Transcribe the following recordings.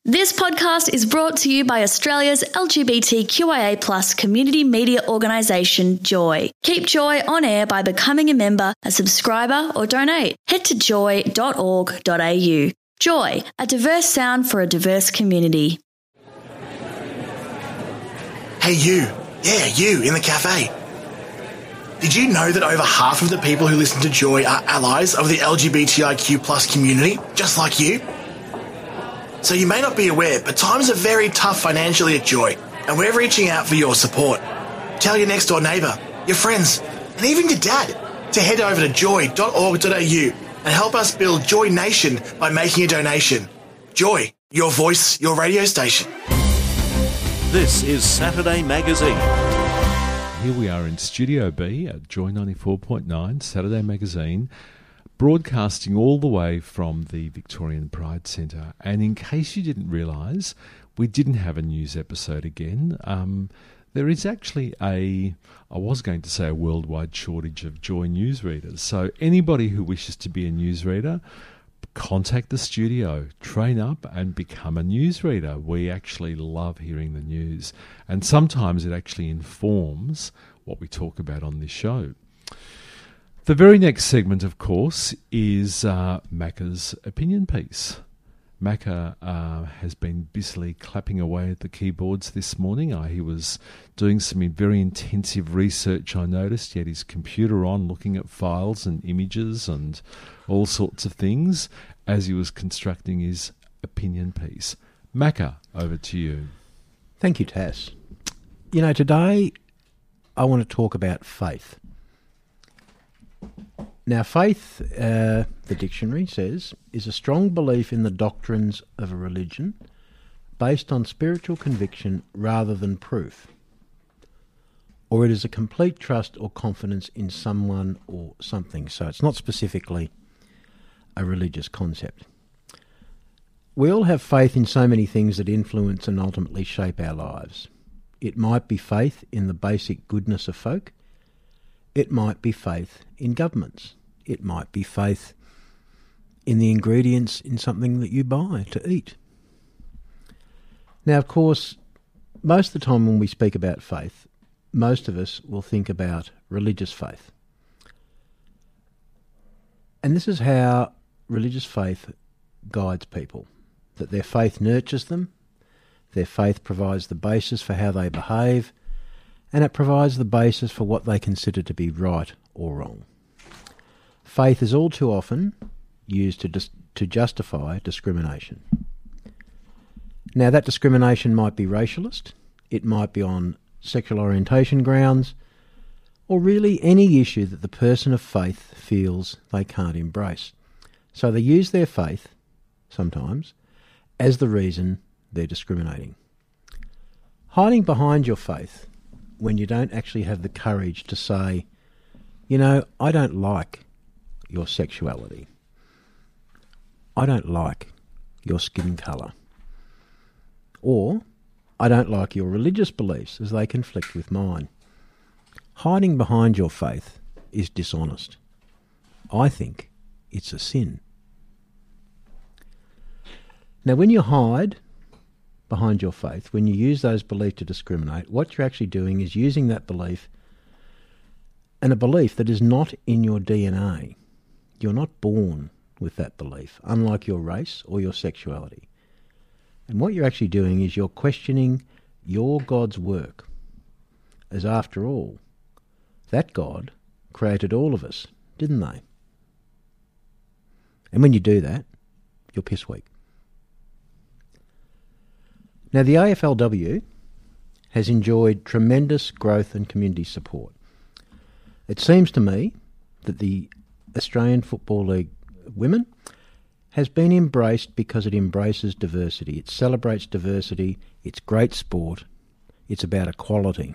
This podcast is brought to you by Australia's LGBTQIA+ community media organisation, Joy. Keep Joy on air by becoming a member, a subscriber or donate. Head to joy.org.au. Joy, a diverse sound for a diverse community. Hey you. Yeah, you in the cafe. Did you know that over half of the people who listen to Joy are allies of the LGBTIQ+ community, just like you? So you may not be aware, but times are very tough financially at Joy, and we're reaching out for your support. Tell your next door neighbour, your friends, and even your dad to head over to joy.org.au and help us build Joy Nation by making a donation. Joy, your voice, your radio station. This is Saturday Magazine. Here we are in Studio B at Joy 94.9, Saturday Magazine, broadcasting all the way from the Victorian Pride Centre. And in case you didn't realise, we didn't have a news episode again. There is actually I was going to say a worldwide shortage of Joy newsreaders. So anybody who wishes to be a newsreader, contact the studio, train up and become a newsreader. We actually love hearing the news. And sometimes it actually informs what we talk about on this show. The very next segment, of course, is Macca's opinion piece. Macca has been busily clapping away at the keyboards this morning. He was doing some very intensive research, I noticed. He had his computer on, looking at files and images and all sorts of things as he was constructing his opinion piece. Macca, over to you. Thank you, Tass. You know, today I want to talk about faith. Now, faith, the dictionary says, is a strong belief in the doctrines of a religion based on spiritual conviction rather than proof. Or it is a complete trust or confidence in someone or something. So it's not specifically a religious concept. We all have faith in so many things that influence and ultimately shape our lives. It might be faith in the basic goodness of folk. It might be faith in governments. It might be faith in the ingredients in something that you buy to eat. Now, of course, most of the time when we speak about faith, most of us will think about religious faith. And this is how religious faith guides people, that their faith nurtures them, their faith provides the basis for how they behave, and it provides the basis for what they consider to be right or wrong. Faith is all too often used to justify discrimination. Now, that discrimination might be racialist, it might be on sexual orientation grounds, or really any issue that the person of faith feels they can't embrace. So they use their faith, sometimes, as the reason they're discriminating. Hiding behind your faith when you don't actually have the courage to say, you know, I don't like your sexuality. I don't like your skin colour. Or, I don't like your religious beliefs as they conflict with mine. Hiding behind your faith is dishonest. I think it's a sin. Now, when you hide behind your faith, when you use those beliefs to discriminate, what you're actually doing is using that belief, and a belief that is not in your DNA. You're not born with that belief, unlike your race or your sexuality. And what you're actually doing is you're questioning your God's work, as after all, that God created all of us, didn't they? And when you do that, you're piss weak. Now, the AFLW has enjoyed tremendous growth and community support. It seems to me that the Australian Football League Women has been embraced because it embraces diversity. It celebrates diversity. It's great sport. It's about equality.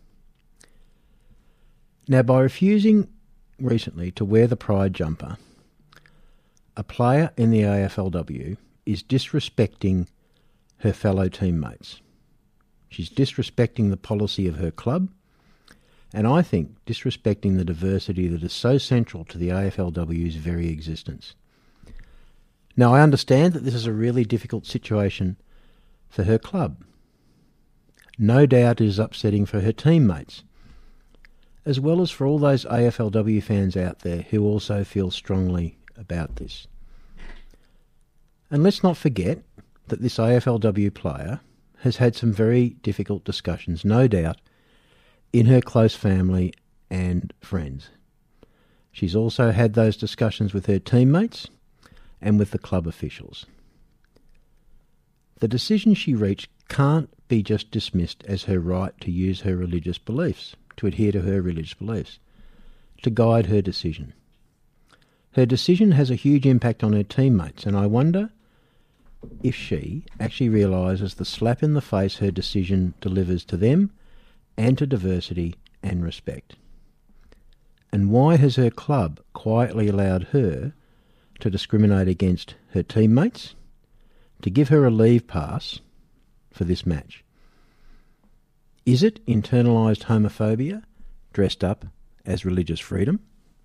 Now, by refusing recently to wear the pride jumper, a player in the AFLW is disrespecting her fellow teammates. She's disrespecting the policy of her club, and I think disrespecting the diversity that is so central to the AFLW's very existence. Now, I understand that this is a really difficult situation for her club. No doubt it is upsetting for her teammates, as well as for all those AFLW fans out there who also feel strongly about this. And let's not forget that this AFLW player has had some very difficult discussions, no doubt, in her close family and friends. She's also had those discussions with her teammates and with the club officials. The decision she reached can't be just dismissed as her right to use her religious beliefs, to adhere to her religious beliefs, to guide her decision. Her decision has a huge impact on her teammates, and I wonder if she actually realises the slap in the face her decision delivers to them and to diversity and respect. And why has her club quietly allowed her to discriminate against her teammates, to give her a leave pass for this match? Is it internalised homophobia dressed up as religious freedom?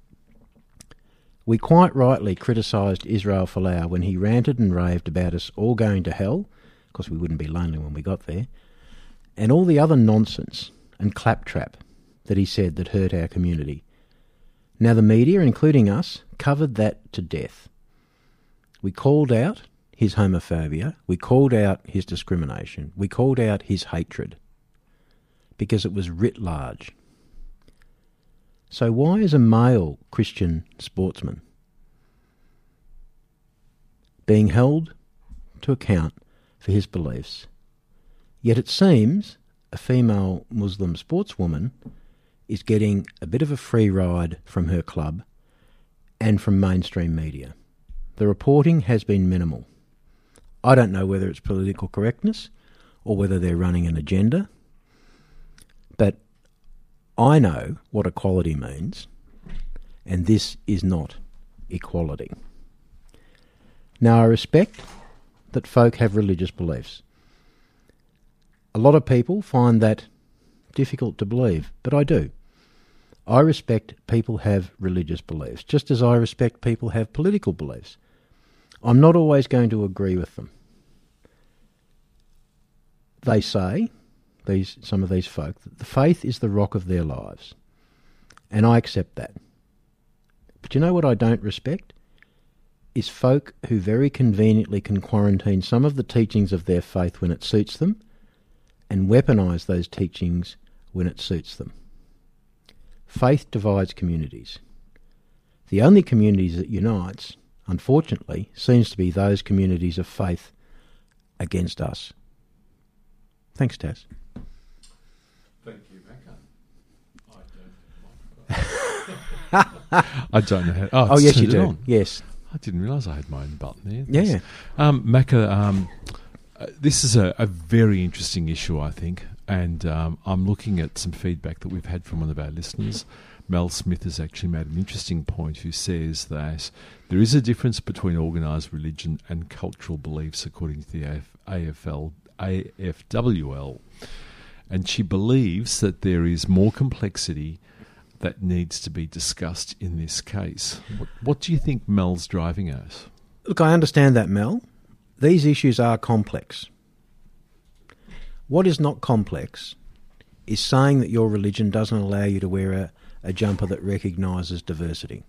We quite rightly criticised Israel Folau when he ranted and raved about us all going to hell, because we wouldn't be lonely when we got there, and all the other nonsense and claptrap that he said that hurt our community. Now the media, including us, covered that to death. We called out his homophobia, we called out his discrimination, we called out his hatred, because it was writ large. So why is a male Christian sportsman being held to account for his beliefs, yet it seems a female Muslim sportswoman is getting a bit of a free ride from her club and from mainstream media? The reporting has been minimal. I don't know whether it's political correctness or whether they're running an agenda, but I know what equality means, and this is not equality. Now, I respect that folk have religious beliefs. A lot of people find that difficult to believe, but I do. I respect people have religious beliefs, just as I respect people have political beliefs. I'm not always going to agree with them. They say, some of these folk, that the faith is the rock of their lives. And I accept that. But you know what I don't respect? Is folk who very conveniently can quarantine some of the teachings of their faith when it suits them and weaponise those teachings when it suits them. Faith divides communities. The only communities that unites, unfortunately, seems to be those communities of faith against us. Thanks, Taz. Thank you, Macca. I don't know how... Oh, yes, you turned it do. on. Yes. I didn't realise I had my own button there. Yeah. Macca, this is a very interesting issue, I think, and I'm looking at some feedback that we've had from one of our listeners. Mel Smith has actually made an interesting point, who says that there is a difference between organised religion and cultural beliefs according to the AFWL, and she believes that there is more complexity that needs to be discussed in this case. What do you think Mel's driving at? Look, I understand that, Mel. These issues are complex. What is not complex is saying that your religion doesn't allow you to wear a jumper that recognises diversity.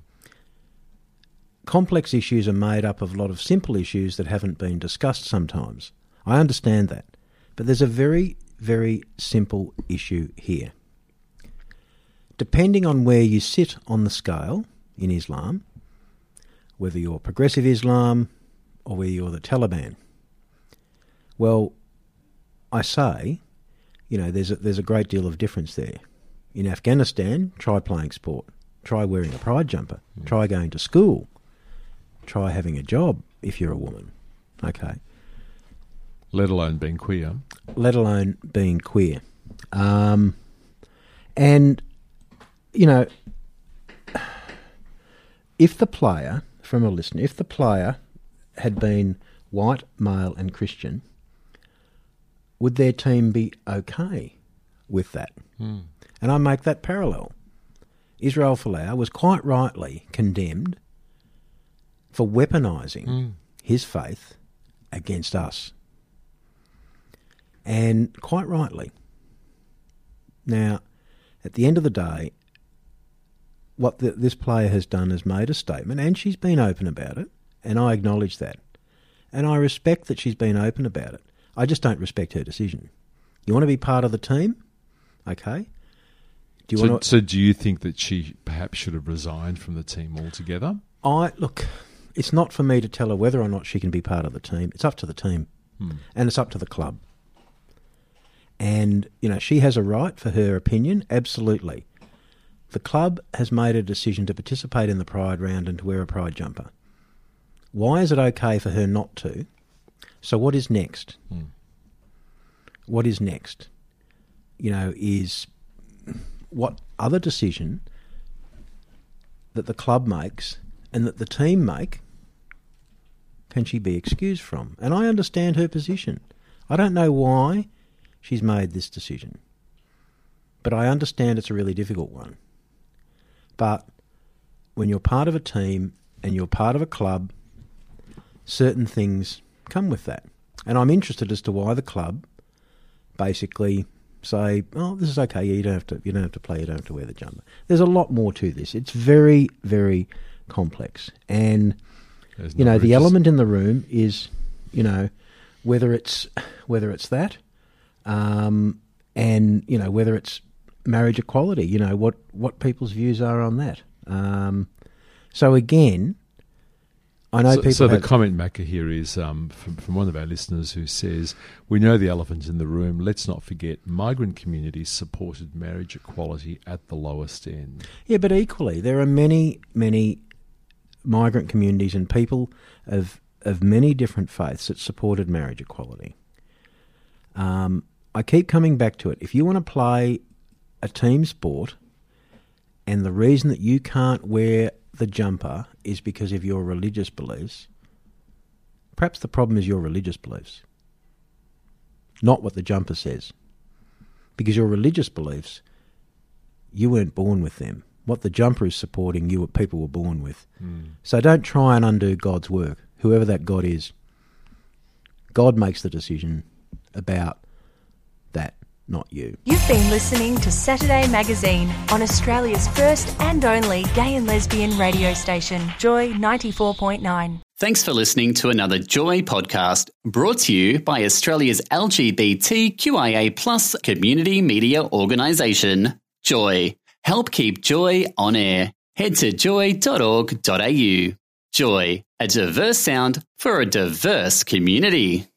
Complex issues are made up of a lot of simple issues that haven't been discussed sometimes. I understand that. But there's a very, very simple issue here. Depending on where you sit on the scale in Islam, whether you're progressive Islam or whether you're the Taliban, well, I say, there's a great deal of difference there. In Afghanistan, try playing sport, try wearing a pride jumper, try going to school, try having a job if you're a woman, okay? Let alone being queer. Let alone being queer. And, if the player, from a listener, if the player had been white, male and Christian, would their team be okay with that? And I make that parallel. Israel Folau was quite rightly condemned for weaponising his faith against us. and quite rightly. Now, at the end of the day, what this player has done is made a statement, and she's been open about it, and I acknowledge that. And I respect that she's been open about it. I just don't respect her decision. You want to be part of the team? Okay. So do you think that she perhaps should have resigned from the team altogether? Look, it's not for me to tell her whether or not she can be part of the team. It's up to the team. And it's up to the club. And, she has a right for her opinion, absolutely. The club has made a decision to participate in the Pride round and to wear a Pride jumper. Why is it okay for her not to? So what is next? What is next? Is what other decision that the club makes and that the team make can she be excused from? And I understand her position. I don't know why she's made this decision, but I understand it's a really difficult one. But when you're part of a team and you're part of a club, certain things come with that. And I'm interested as to why the club basically say, "Oh, this is okay. You don't have to play. You don't have to wear the jumper." There's a lot more to this. It's very, very complex. And the element in the room is, whether it's that, and whether it's marriage equality. What people's views are on that. So again, I know people. So the comment maker here is from one of our listeners who says, "We know the elephant in the room. Let's not forget migrant communities supported marriage equality at the lowest end." Yeah, but equally, there are many, many migrant communities and people of many different faiths that supported marriage equality. I keep coming back to it. If you want to play a team sport, and the reason that you can't wear the jumper is because of your religious beliefs, perhaps the problem is your religious beliefs, not what the jumper says. Because your religious beliefs, you weren't born with them. What the jumper is supporting, people were born with. So don't try and undo God's work, whoever that God is. God makes the decision about that, not you. You've been listening to Saturday Magazine on Australia's first and only gay and lesbian radio station, Joy 94.9. Thanks for listening to another Joy podcast brought to you by Australia's LGBTQIA+ community media organisation, Joy. Help keep Joy on air. Head to joy.org.au. Joy, a diverse sound for a diverse community.